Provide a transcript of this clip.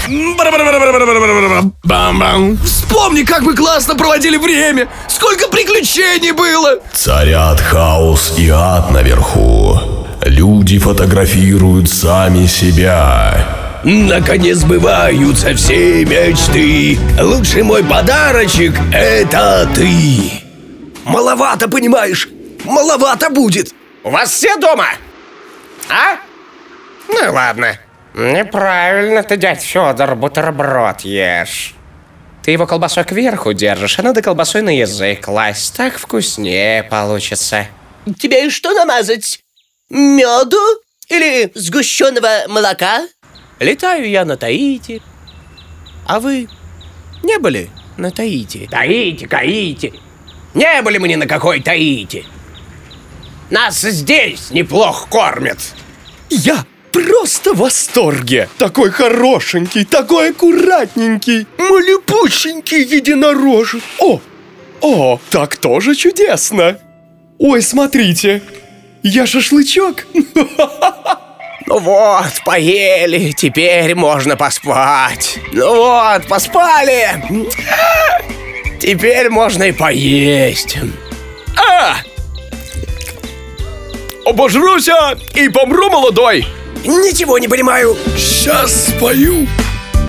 Вспомни, как мы классно проводили время! Сколько приключений было! Царят хаос и ад наверху. Люди фотографируют сами себя. Наконец сбываются все мечты. Лучший мой подарочек — это ты. Маловато, понимаешь? Маловато будет. У вас все дома? А? Ну ладно. Неправильно ты, дядь Федор, бутерброд ешь. Ты его колбасой кверху держишь, а надо колбасой на язык класть. Так вкуснее получится. Тебе что намазать? Меду? Или сгущенного молока? Летаю я на Таити. А вы не были на Таити? Таити. Не были мы ни на какой Таити. Нас здесь неплохо кормят. Я просто в восторге. Такой хорошенький, такой аккуратненький, малепущенький единорожек. О, так тоже чудесно. Ой, смотрите, я шашлычок. Ну вот, поели, теперь можно поспать. Ну вот, поспали. Теперь можно и поесть. Обожруся и помру молодой. Ничего не понимаю. Сейчас спою.